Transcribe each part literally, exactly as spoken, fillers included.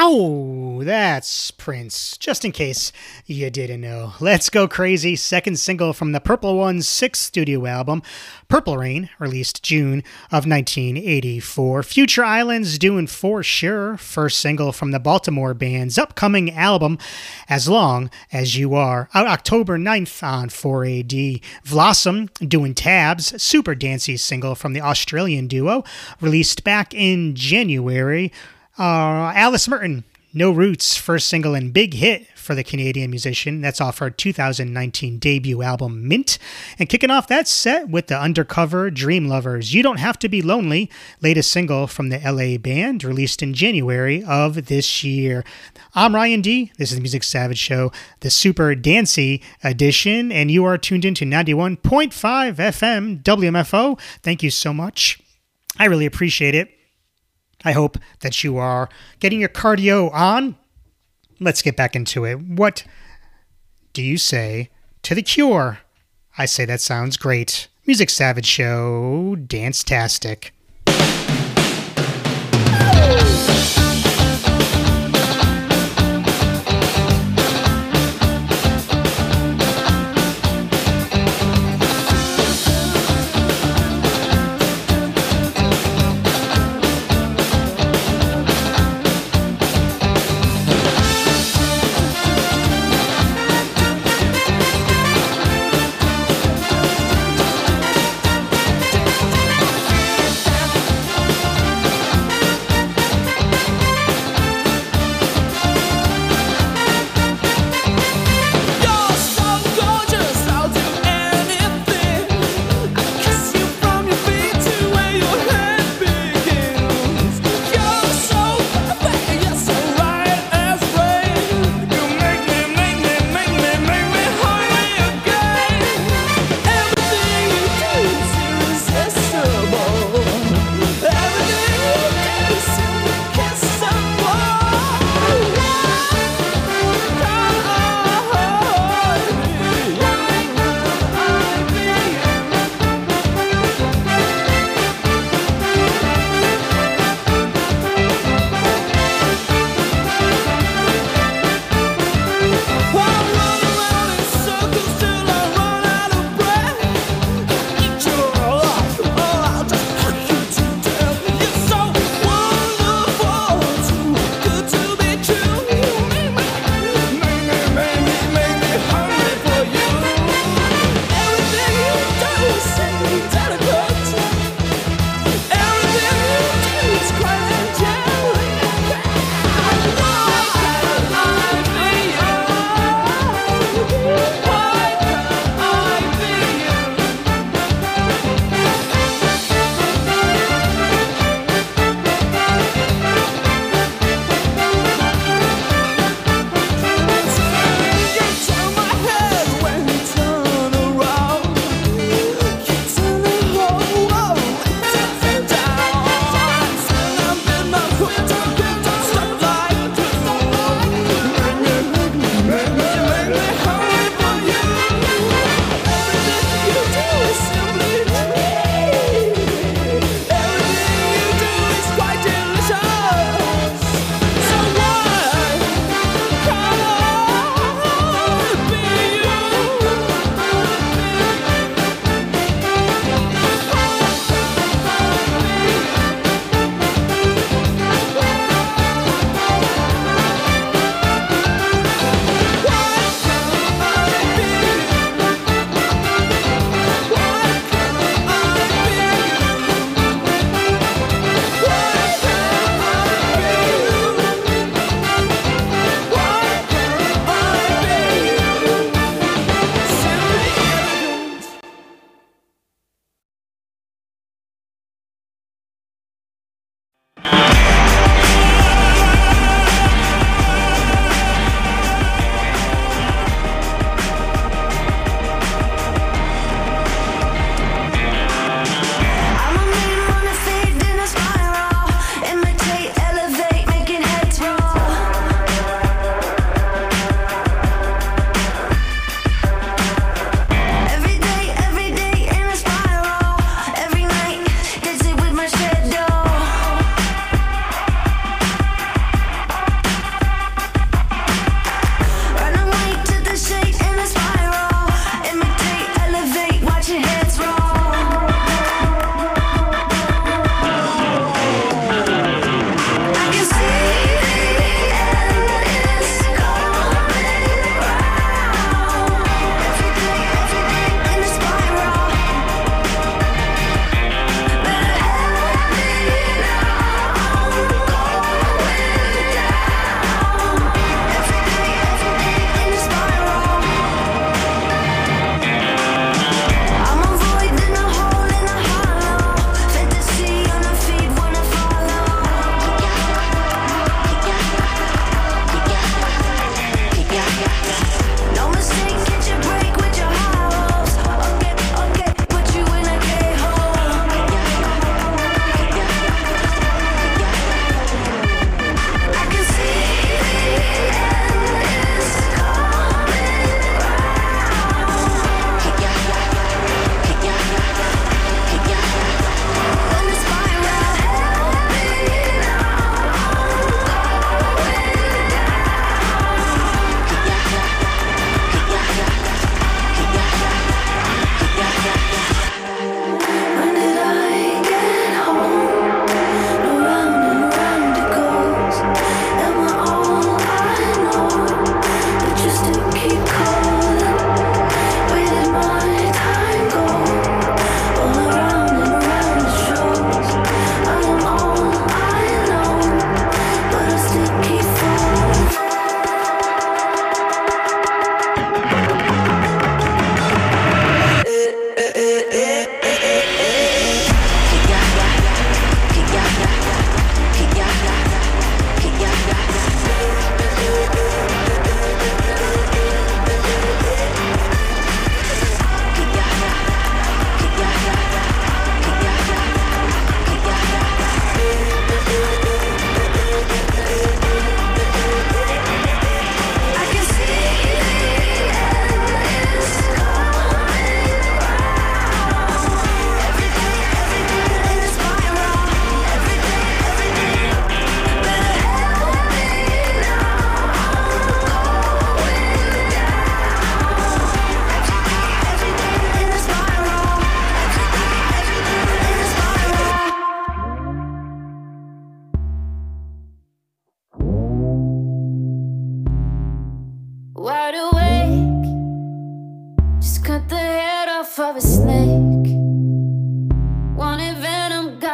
Ow, that's Prince, just in case you didn't know. Let's Go Crazy, second single from the Purple One's sixth studio album, Purple Rain, released June of nineteen eighty-four. Future Islands doing For Sure, first single from the Baltimore band's upcoming album, As Long As You Are, out October ninth on four A D. Blossom doing Tabs, super dancey single from the Australian duo, released back in January. Uh, Alice Merton, No Roots, first single and big hit for the Canadian musician. That's off her two thousand nineteen debut album, Mint. And kicking off that set with the Undercover Dream Lovers, You Don't Have to Be Lonely, latest single from the L A band, released in January of this year. I'm Ryan D. This is the Music Savage Show, the super dancey edition, and you are tuned into ninety-one point five F M W M F O. Thank you so much. I really appreciate it. I hope that you are getting your cardio on. Let's get back into it. What do you say to The Cure? I say that sounds great. Music Savage Show, Dance-tastic.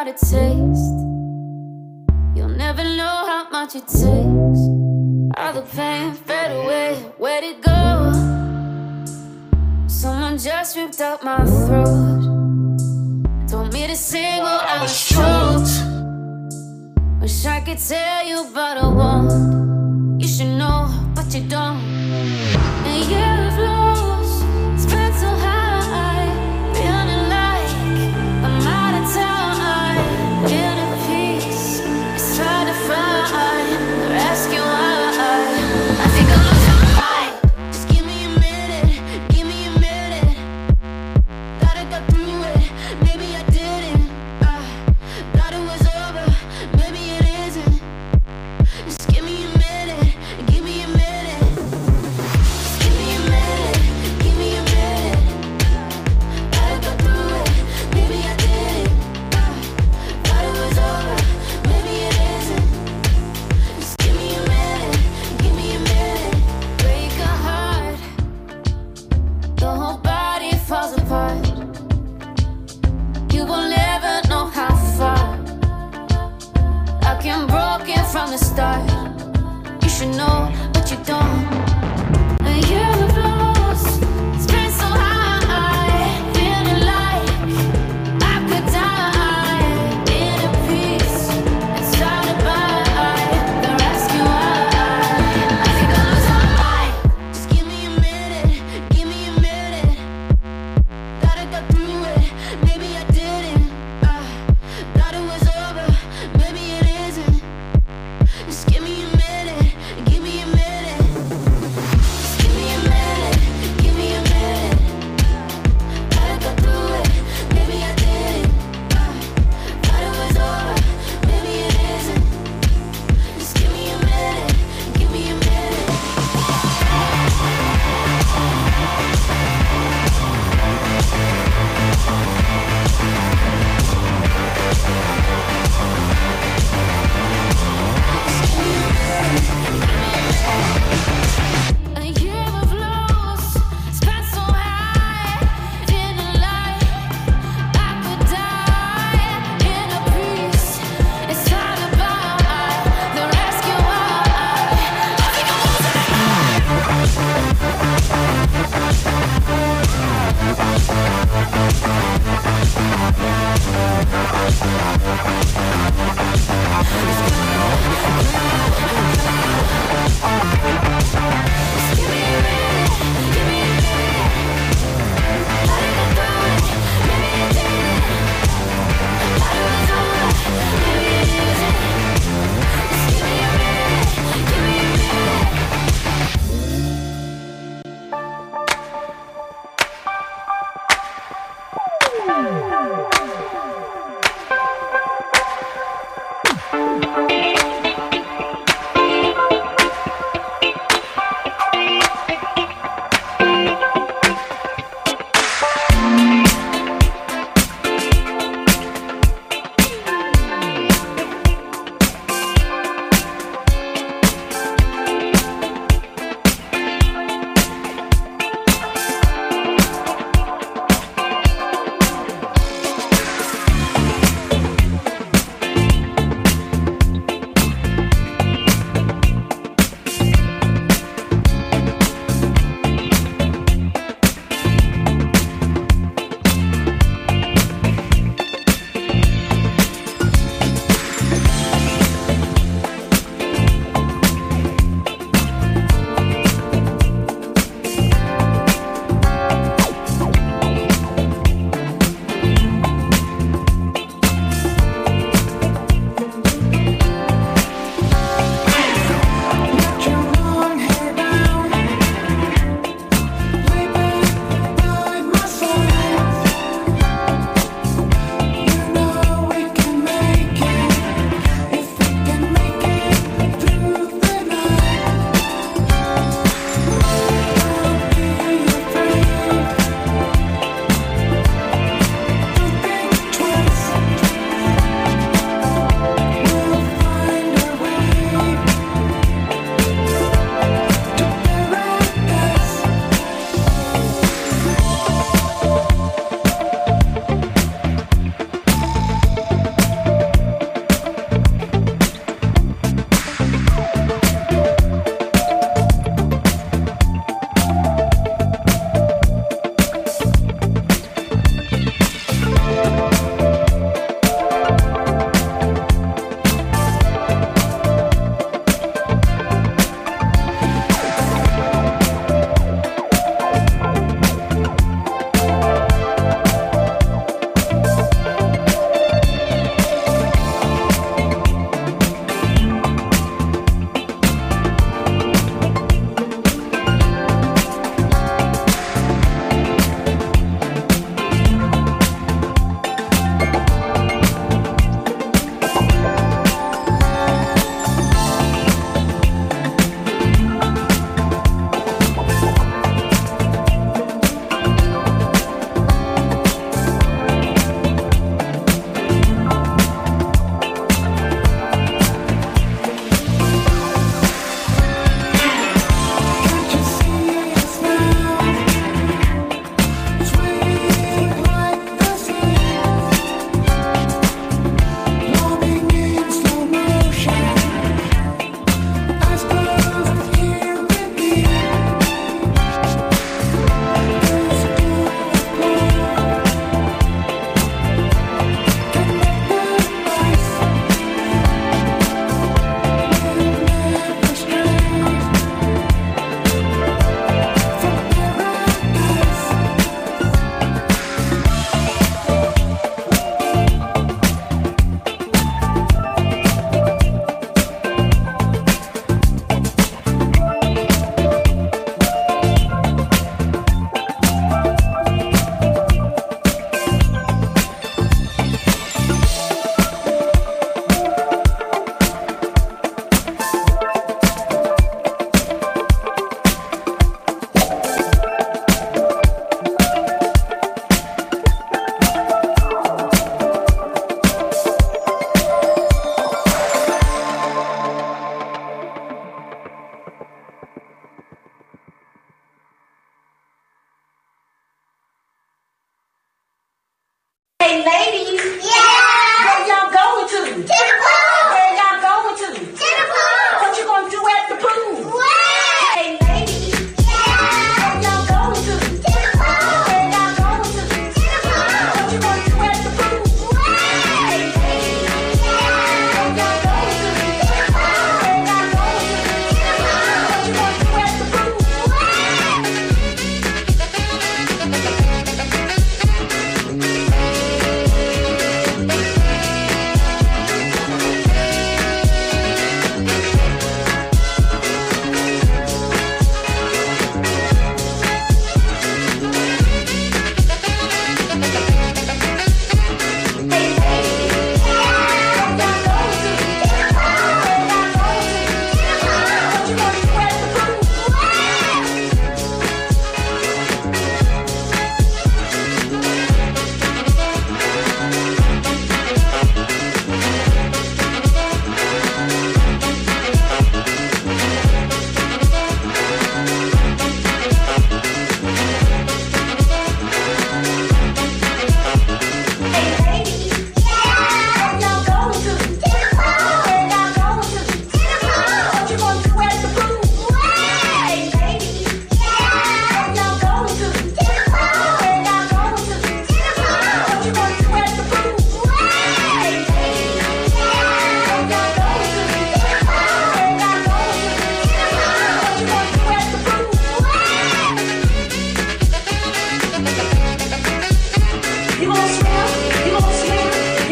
out of taste. You'll never know how much it takes. All the pain fade away, where'd it go? Someone just ripped out my throat, told me to sing while I was choked. Wish I could tell you, but I won't. You should know, but you don't. And you've lost, it's been so high, feeling like I'm out of time. Inner peace, it's hard to find. They're asking why. I think I'm losing my mind. Just give me a minute, give me a minute. Thought I got through it, maybe I didn't. I thought it was over, maybe it isn't. Just give me a minute, give me a minute. Just give me a minute.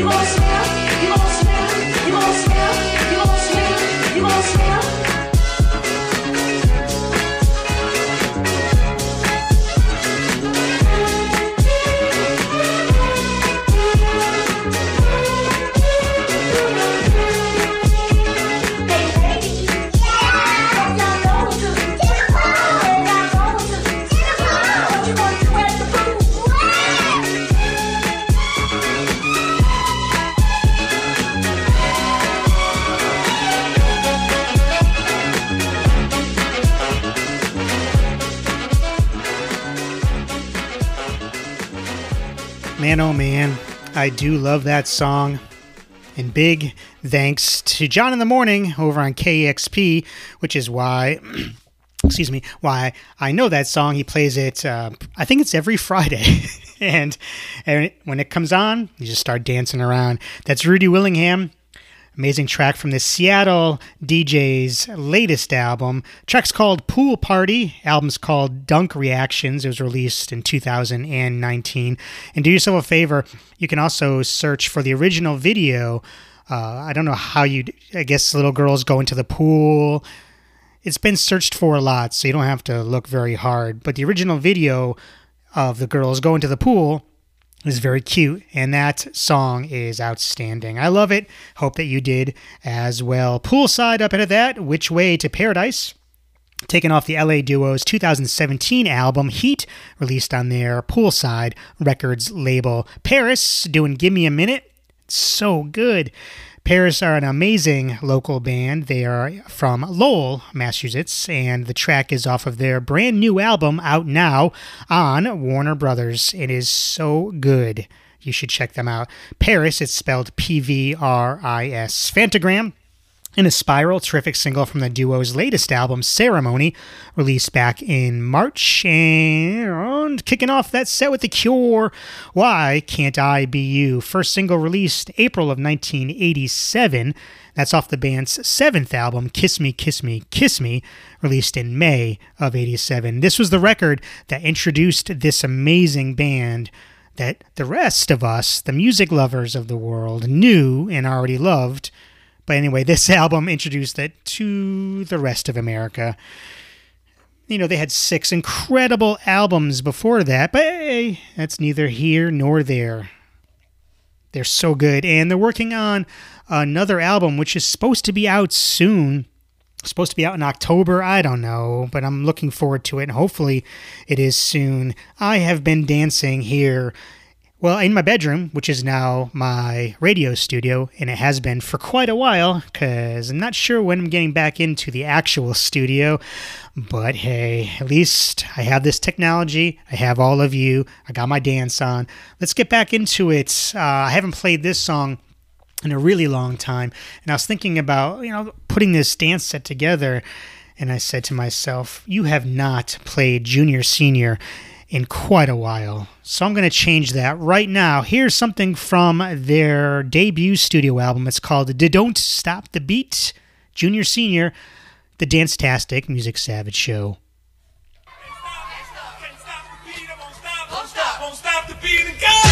You wanna smell? You wanna smell? You wanna smell? You wanna smell? You wanna smell? Man, oh man, I do love that song. And big thanks to John in the Morning over on K E X P, which is why, excuse me, why I know that song. He plays it, uh, I think it's every Friday. and, and when it comes on, you just start dancing around. That's Rudy Willingham. Amazing track from the Seattle D J's latest album. Track's called Pool Party. Album's called Dunk Reactions. It was released in two thousand nineteen. And do yourself a favor, you can also search for the original video. Uh, I don't know how you, I guess little girls go into the pool. It's been searched for a lot, so you don't have to look very hard. But the original video of the girls going to the pool is very cute, and that song is outstanding. I love it. Hope that you did as well. Poolside up into that, Which Way to Paradise, taken off the L A Duo's two thousand seventeen album Heat, released on their Poolside Records label. Paris doing Give Me a Minute. So good. Paris are an amazing local band. They are from Lowell, Massachusetts, and the track is off of their brand new album out now on Warner Brothers. It is so good. You should check them out. Paris, it's spelled P V R I S. Fantagram in a Spiral, terrific single from the duo's latest album, Ceremony, released back in March. And kicking off that set with The Cure, Why Can't I Be You? First single released April of nineteen eighty-seven. That's off the band's seventh album, Kiss Me, Kiss Me, Kiss Me, released in May of eighty-seven. This was the record that introduced this amazing band that the rest of us, the music lovers of the world, knew and already loved. But anyway, this album introduced it to the rest of America. You know, they had six incredible albums before that, but hey, that's neither here nor there. They're so good, and they're working on another album, which is supposed to be out soon. Supposed to be out in October, I don't know, but I'm looking forward to it, and hopefully it is soon. I have been dancing here, well, in my bedroom, which is now my radio studio, and it has been for quite a while, because I'm not sure when I'm getting back into the actual studio, but hey, at least I have this technology, I have all of you, I got my dance on. Let's get back into it. Uh, I haven't played this song in a really long time, and I was thinking about, you know, putting this dance set together, and I said to myself, you have not played Junior Senior in quite a while. So I'm going to change that right now. Here's something from their debut studio album. It's called Don't Stop the Beat, Junior Senior, the Dance-tastic Music Savage Show. Can't stop the beat, I won't stop, won't stop, won't stop the beat and go!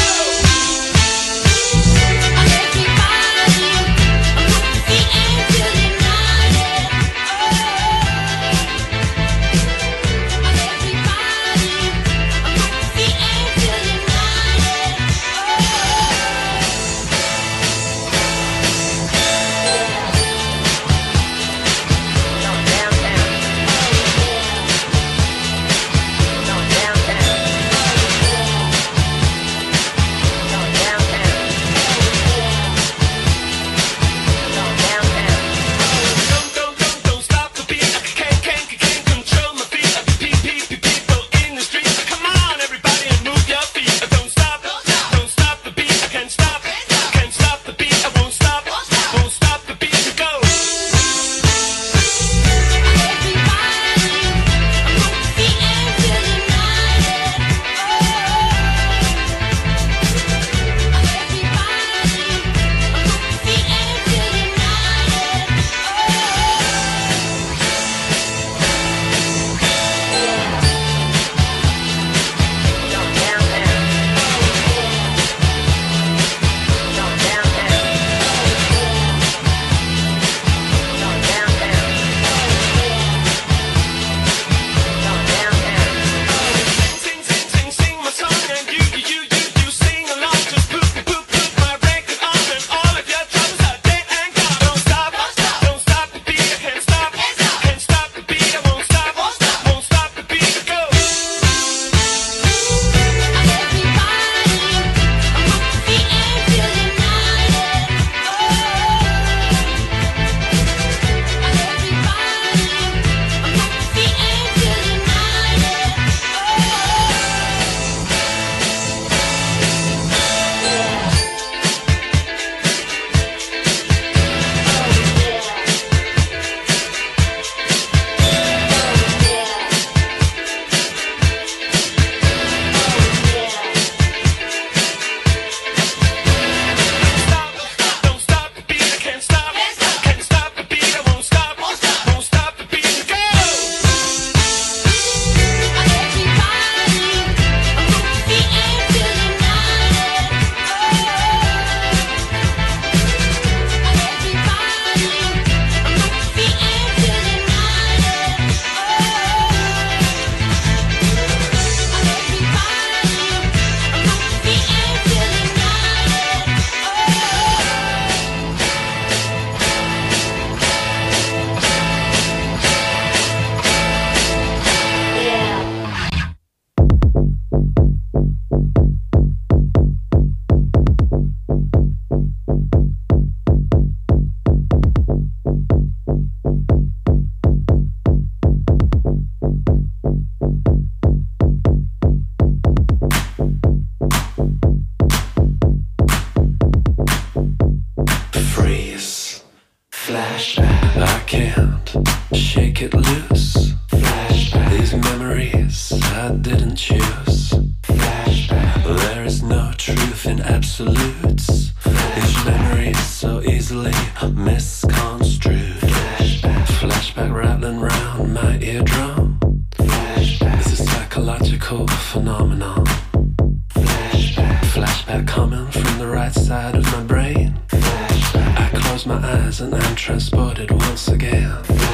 I can't shake it loose. These memories I didn't choose. There is no truth in absolutes. Each memory is so easily misconstrued. Flashback rattling round my eardrum. This is psychological phenomenon. Flashback coming from the right side of my brain. I close my eyes and I'm transported once again.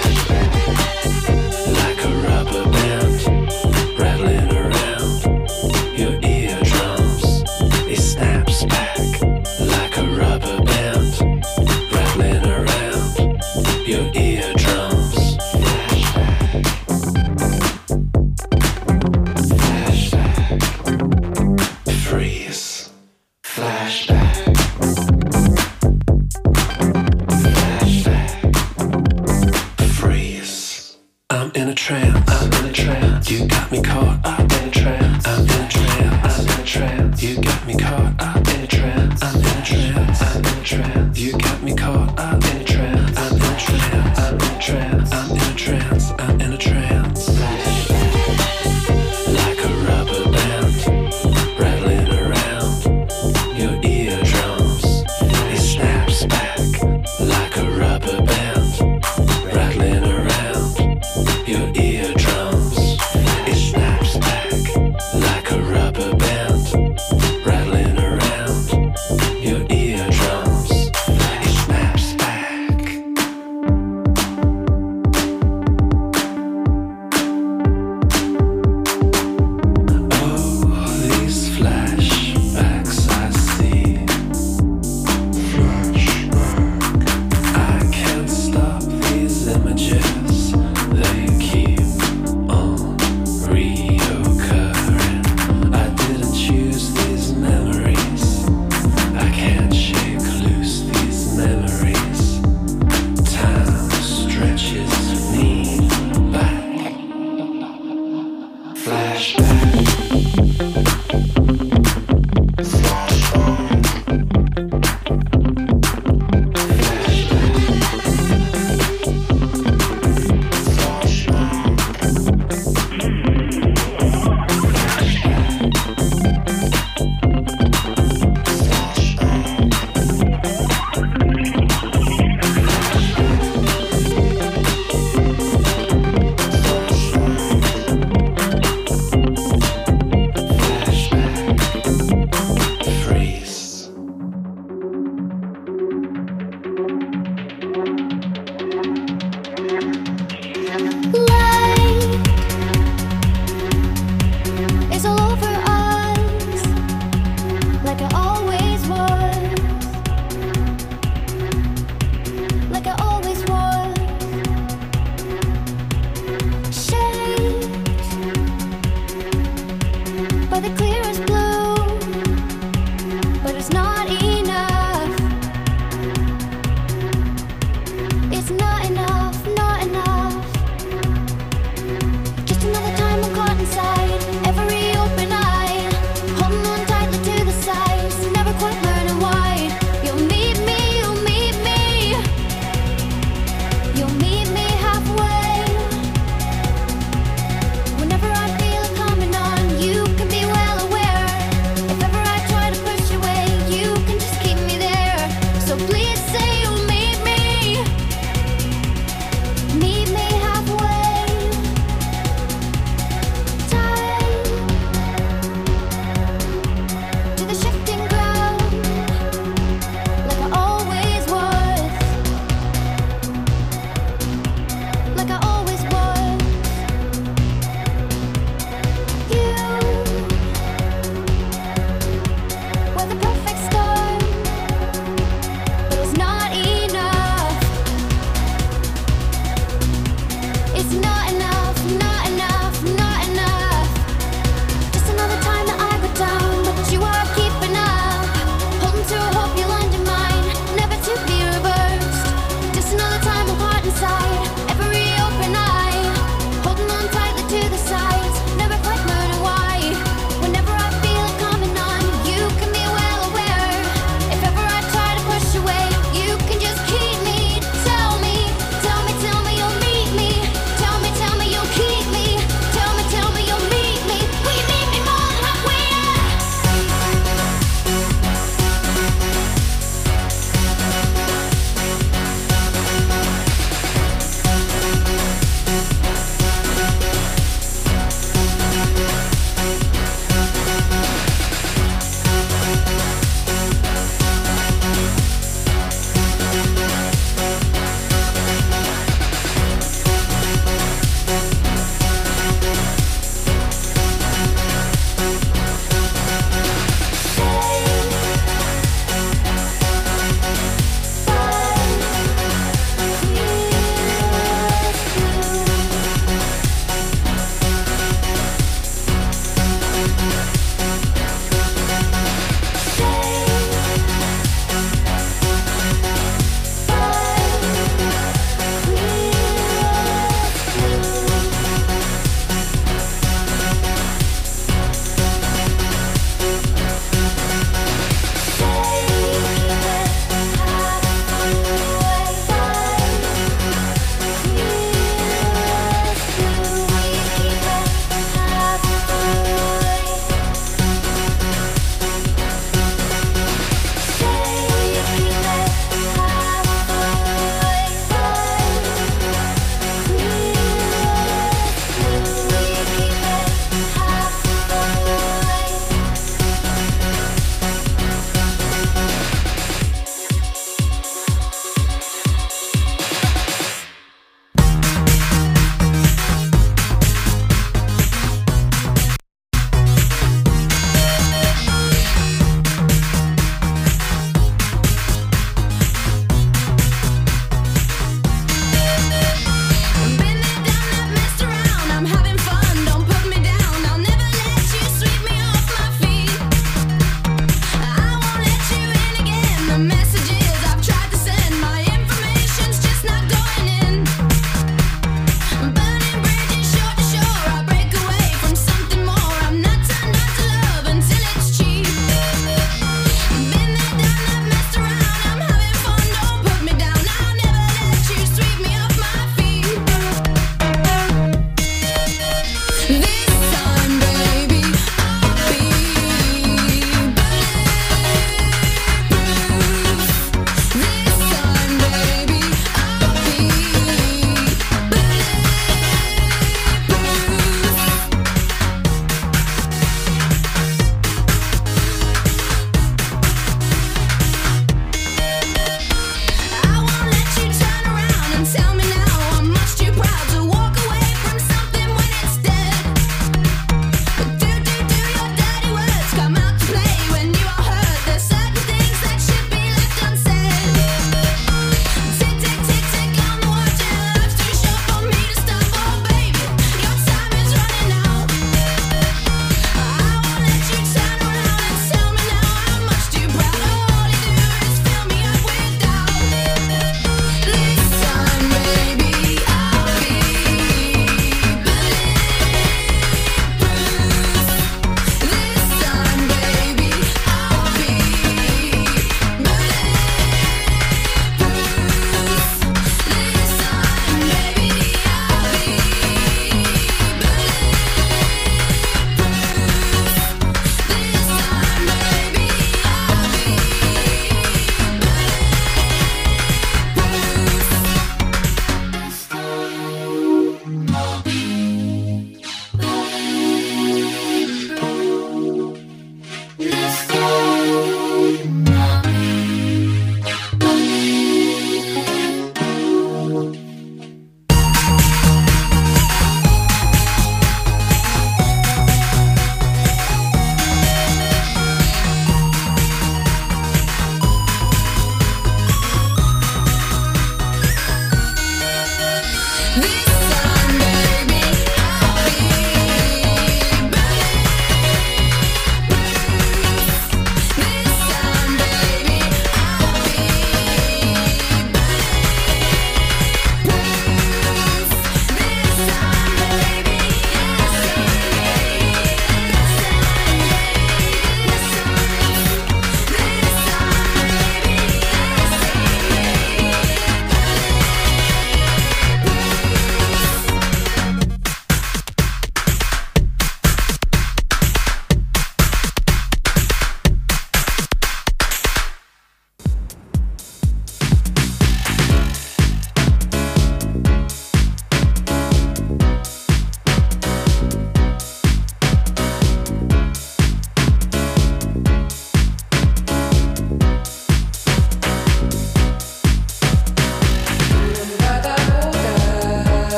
Like a rubber band, rattling around your eardrums. It snaps back like a rubber band, rattling around your eardrums. Freeze. Flashback. Freeze. I'm in a trance. I'm in a trance. You got me caught up in a trance. I'm in a trance. I'm in a trance. You got me caught up in a trance. I'm in a trance. I'm in a trance. You got me caught up in a trance. I'm in a trance. I'm in a trance. I'm in a trance. I'm in a trance. Like a rubber band, rattling around your eardrums. It snaps back like a rubber band, rattling around your eardrums. It snaps back.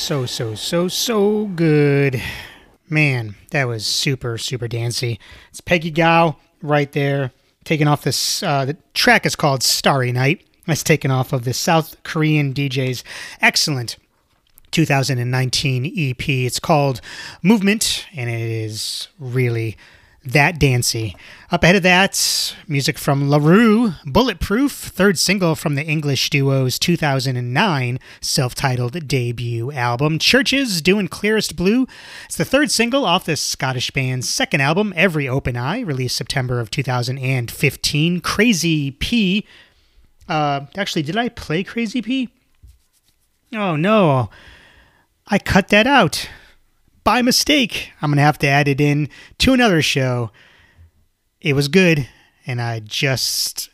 So, so, so, so good. Man, that was super, super dancey. It's Peggy Gou right there, taking off this, uh, the track is called Starry Night. That's taken off of the South Korean D J's excellent two thousand nineteen E P. It's called Movement, and it is really that dancey. Up ahead of that, music from LaRue, Bulletproof, third single from the English duo's two thousand nine self-titled debut album. Churches doing Clearest Blue. It's the third single off the Scottish band's second album, Every Open Eye, released September of two thousand fifteen. Crazy P. Uh, actually, did I play Crazy P? Oh, no. I cut that out. By mistake. I'm going to have to add it in to another show. It was good, and I just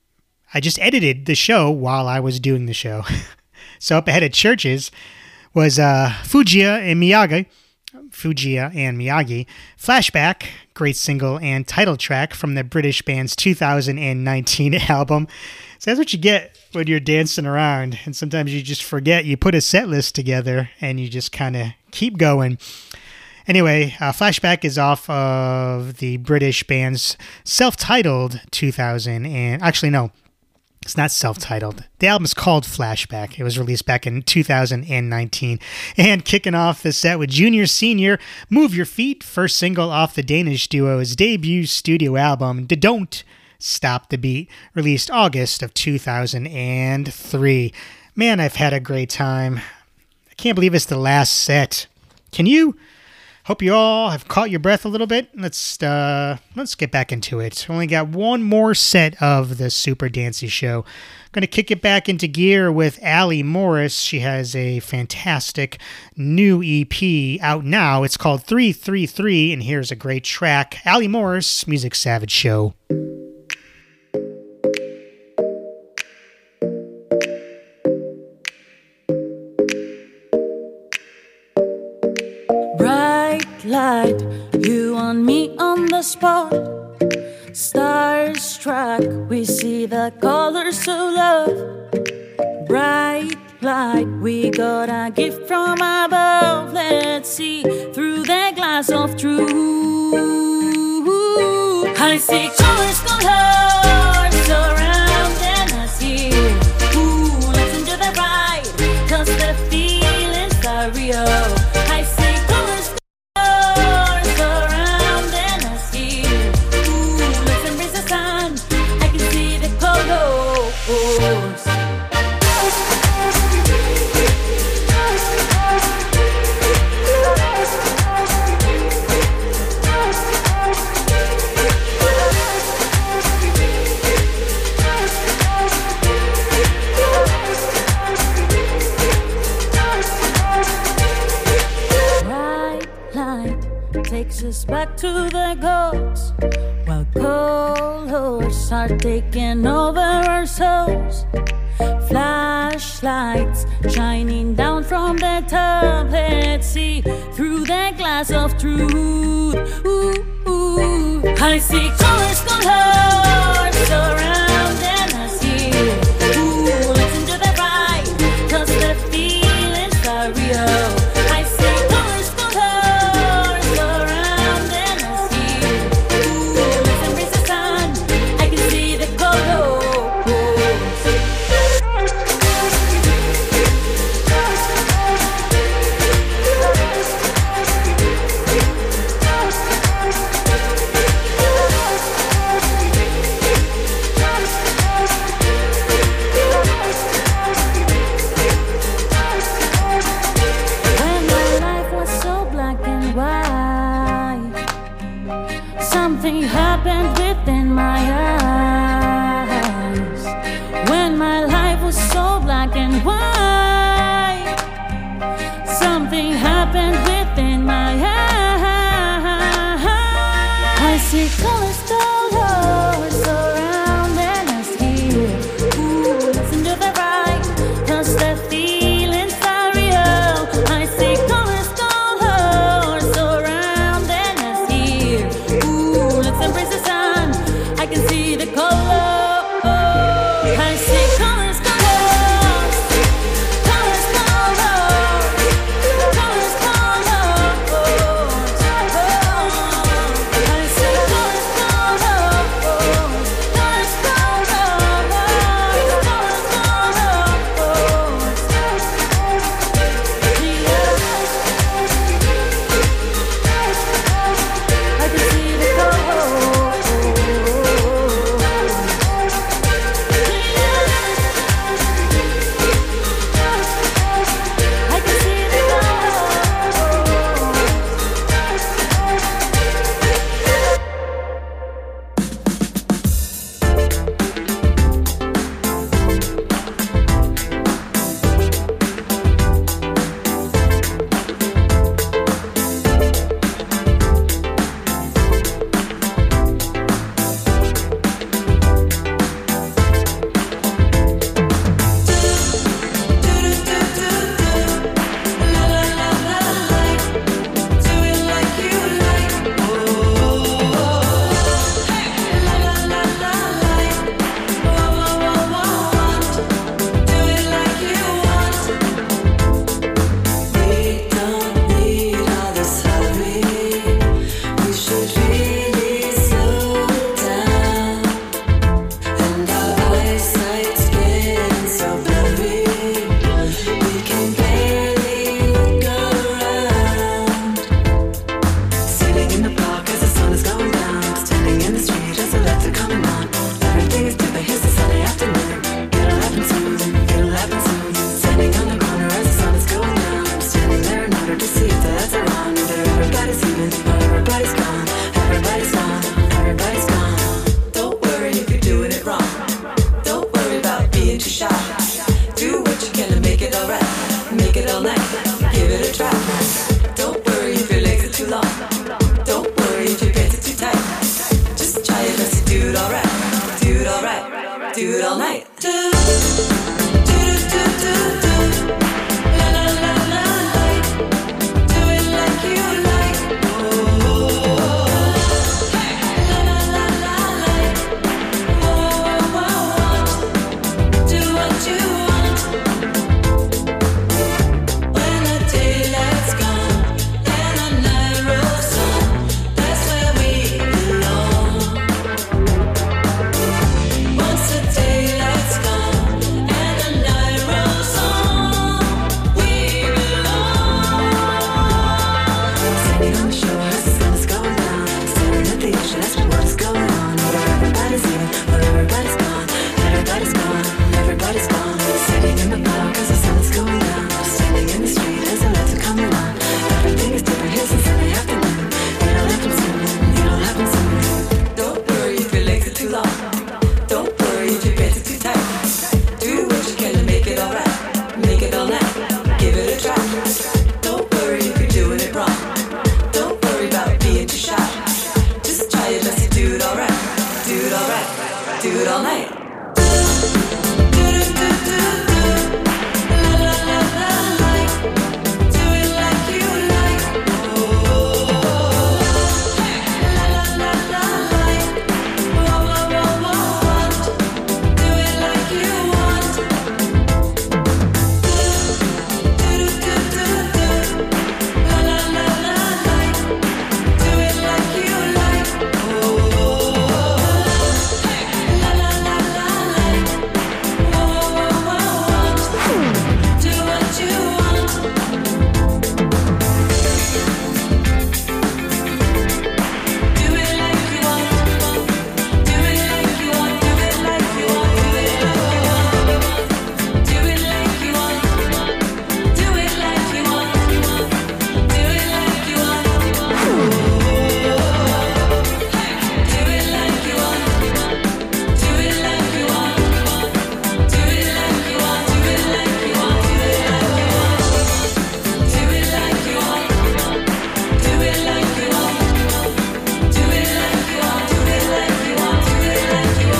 I just edited the show while I was doing the show. So up ahead at Churches was uh, Fujiya and Miyagi. Fujiya and Miyagi. Flashback, great single and title track from the British band's two thousand nineteen album. So that's what you get when you're dancing around, and sometimes you just forget. You put a set list together, and you just kind of keep going. Anyway, uh, Flashback is off of the British band's self-titled two thousand, and actually no, it's not self-titled. The album is called Flashback. It was released back in two thousand nineteen. And kicking off the set with Junior Senior, Move Your Feet, first single off the Danish duo's debut studio album, De Don't Stop the Beat, released August of two thousand three. Man, I've had a great time. I can't believe it's the last set. Can you? Hope you all have caught your breath a little bit. Let's uh, let's get back into it. Only got one more set of the Super Dancey show. Going to kick it back into gear with Allie Morris. She has a fantastic new E P out now. It's called three three three, and here's a great track. Allie Morris, Music Savage Show. Light, you and me on the spot. Stars struck, we see the colors of love. Bright light, we got a gift from above. Let's see through the glass of truth. I see colors, colors surrounding us here. Ooh, listen to the ride, cause the feelings are real. I see colors, surrounding us here. Ooh, let's embrace the sun. I can see the colors. Takes us back to the gods, while colors are taking over our souls. Flashlights shining down from the top. Let's see through the glass of truth. Ooh, ooh. I see colors, colors surrounding us here. Ooh, listen to the ride, cause the feelings are real. I see colors, colors surrounding us here. Ooh, let's embrace the sun. I can see the colors. When my life was so black and white, something happened within my eyes. When my life was so black and white, something happened within my eyes. I see colors, colors surrounding us here. Ooh, listen to the ride, cause the feelings are real. I see colors, colors surrounding us here. Ooh, let's embrace the sun. I can see the colors. I see colors, colors, colors, colors. do it all night. Do, do, do, do, do, do. La la la la like. Do it like you like. Oh, hey. La la la la like. Whoa, whoa, whoa. Do what you want. When the daylight's gone and the night rolls on, that's where we belong. Once the daylight's gone and the night rolls on, we belong. Standing on the shore as the sun is going down, staring at the ocean, asking what is going on. Where everybody's here, where everybody's gone, everybody's gone, everybody's gone. Sitting in the park as the sun is going down, standing in the street as the lights are coming on. Everything is different here since Sunday afternoon. You don't have to soon, you don't have to soon. Don't worry if your legs are too long. Don't worry if your pants are too tight. Do what you can to make it alright. Make it all night. Give it a try. Don't worry if you're doing it wrong. Don't worry about being too shy. Just try your best to do it alright. Do it alright. Do it all night. Do do do do do. La la la la like. Do it like you like. Oh, hey. La la la la like. Whoa whoa whoa whoa want. Do it like you want. Do do do do do. La la la la like. Do it like you like. Oh, hey. La la la la like. Whoa whoa whoa want. Do what you want. Do it like you want. Do it like you want. Do it like you want. Do it like you want. Do it like you want. Do it like you want. Hey, do it like you want. Do it like you want. Do it like you want. Do it like you want. Do it like you want. Do it like you want. Do it like you want. Do it like you want. Do it like you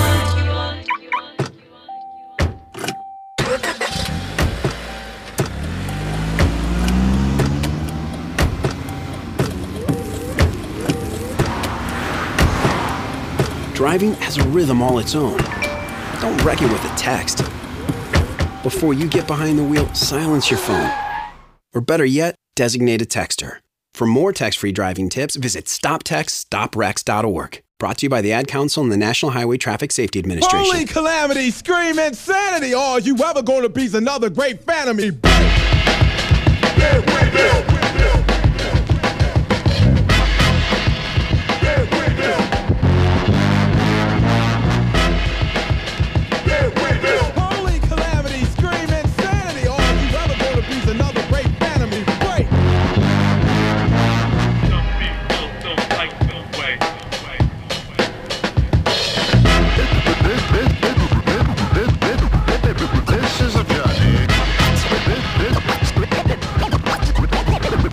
Driving has a rhythm all its own. Don't wreck it with a text. Before you get behind the wheel, silence your phone. Or better yet, designate a texter. For more text-free driving tips, visit stop text stop wrecks dot org. Brought to you by the Ad Council and the National Highway Traffic Safety Administration. Holy calamity, scream insanity. All you ever gonna be's another great fan of me. Holy calamity, scream insanity. All you ever gonna be's another great fan of me. Break. Some people don't like the way. This is a journey.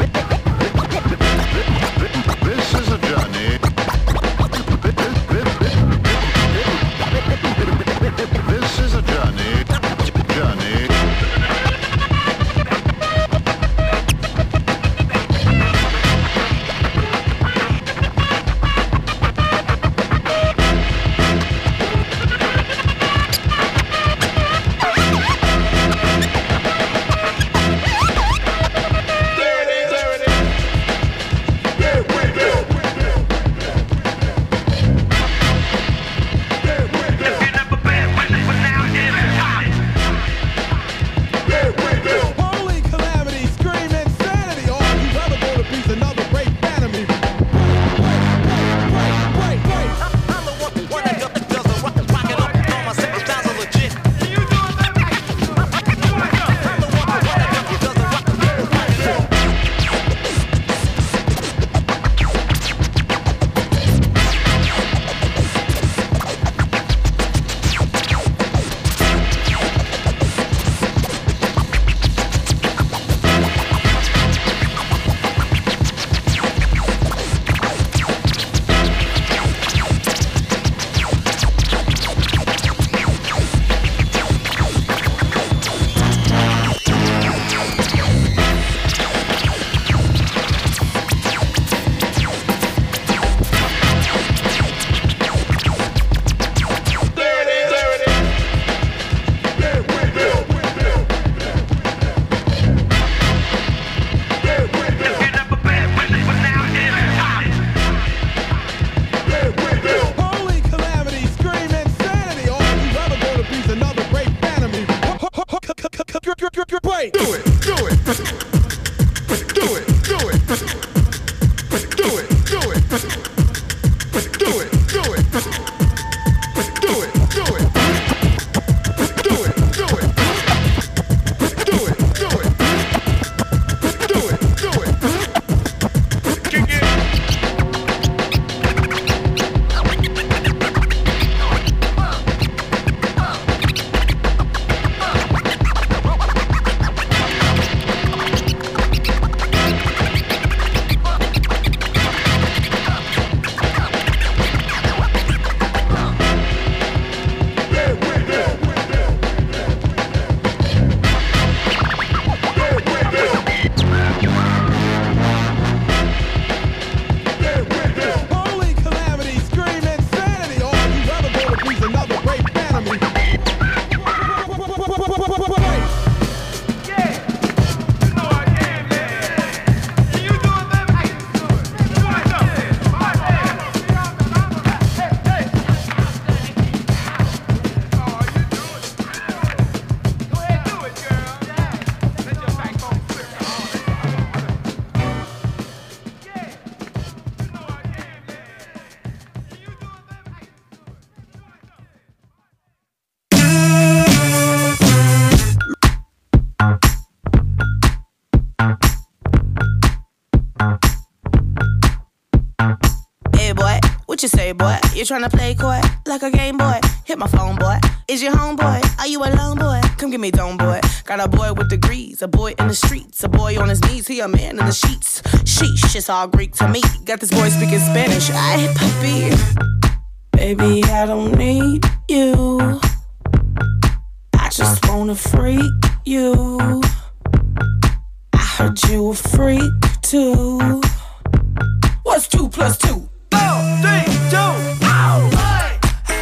tryna play coy like a game boy? Hit my phone, boy. Is your homeboy? Are you alone, boy? Come get me dome, boy. Got a boy with degrees, a boy in the streets, a boy on his knees, he a man in the sheets. Sheesh, it's all Greek to me. Got this boy speaking Spanish. Ay, papi. Baby, I don't need you. I just wanna freak you. I heard you a freak too. What's two plus two? Four, three, two. Oh, hey.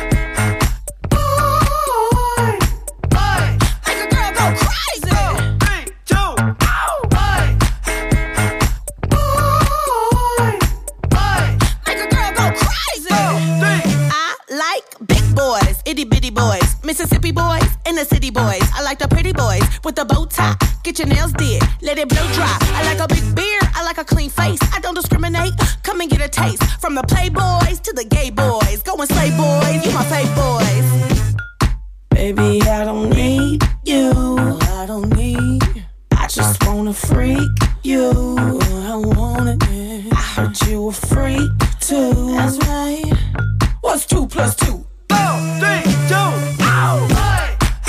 Boy, boy. Make a girl go crazy. Four, three, two. Oh, hey. Boy, boy. Make a girl go crazy. Four, three. I like big boys, itty bitty boys, Mississippi boys, and the city boys. I like the pretty boys with the bow tie. Get your nails did, let it blow dry. I like a big beard, I like a clean face. I don't discriminate, come and get a taste. From the playboys to the gay boys. Go and slay boys, you my fave boys. Baby, I don't need you. I don't need. I just wanna freak you. I want it. I heard you a freak too. That's right. What's two plus two? Four, three, two. Oh, hey.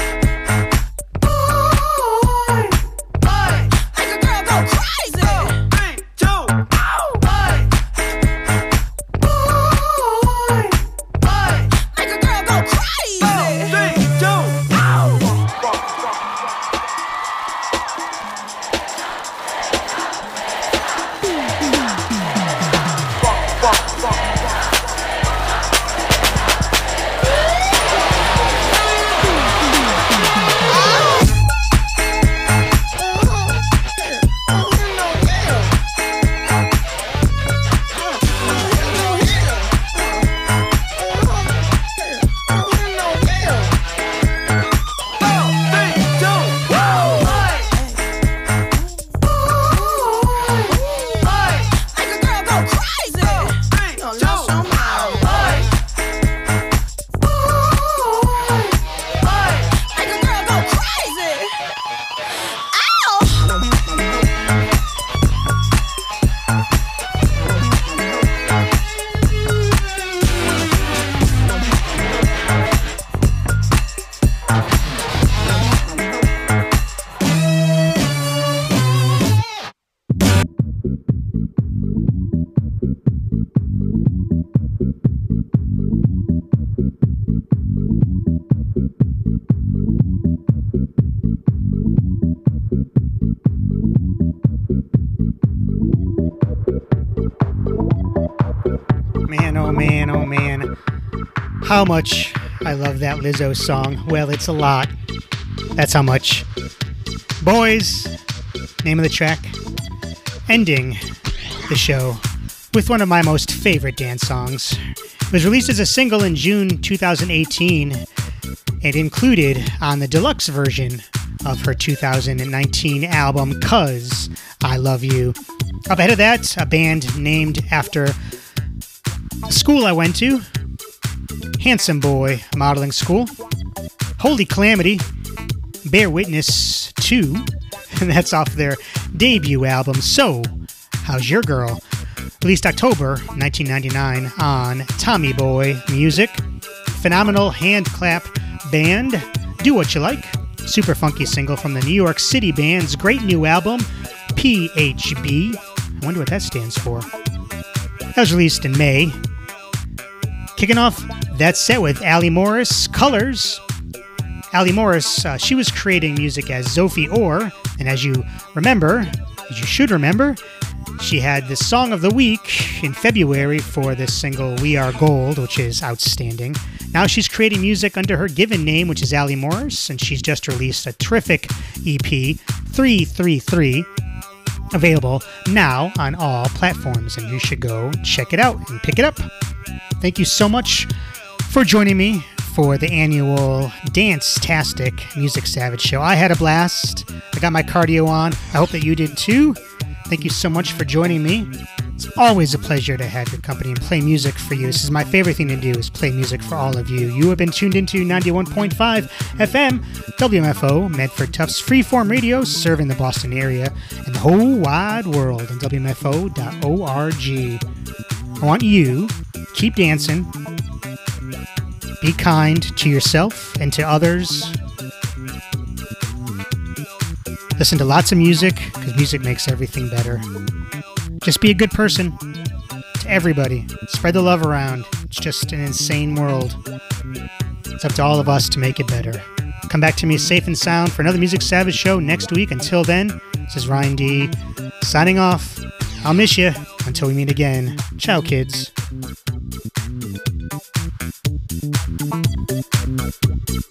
How much I love that Lizzo song. Well, it's a lot. That's how much. Boys, name of the track. Ending the show with one of my most favorite dance songs. It was released as a single in June two thousand eighteen and included on the deluxe version of her two thousand nineteen album, 'Cause I Love You. Up ahead of that, a band named after the school I went to, Handsome Boy Modeling School. Holy Calamity, Bear Witness two, and that's off their debut album, So How's Your Girl? Released October nineteen ninety-nine on Tommy Boy Music. Phenomenal hand clap band, Do What You Like. Super funky single from the New York City band's great new album, P H B. I wonder what that stands for. That was released in May. Kicking off that set with Allie Morris, Colors. Allie Morris, uh, she was creating music as Sophie Orr, and as you remember, as you should remember, she had the Song of the Week in February for this single We Are Gold, which is outstanding. Now she's creating music under her given name, which is Allie Morris, and she's just released a terrific E P, three three three, available now on all platforms, and you should go check it out and pick it up. Thank you so much for joining me for the annual Dance-tastic Music Savage show. I had a blast. I got my cardio on. I hope that you did too. Thank you so much for joining me. It's always a pleasure to have your company and play music for you. This is my favorite thing to do, is play music for all of you. You have been tuned into ninety-one point five F M, W M F O, Medford Tufts Freeform Radio, serving the Boston area and the whole wide world on W M F O dot org. I want you to keep dancing, Be kind to yourself and to others. Listen to lots of music, because music makes everything better. Just be a good person to everybody. Spread the love around. It's just an insane world. It's up to all of us to make it better. Come back to me safe and sound for another Music Savage show next week. Until then, this is Ryan D. signing off. I'll miss you until we meet again. Ciao, kids.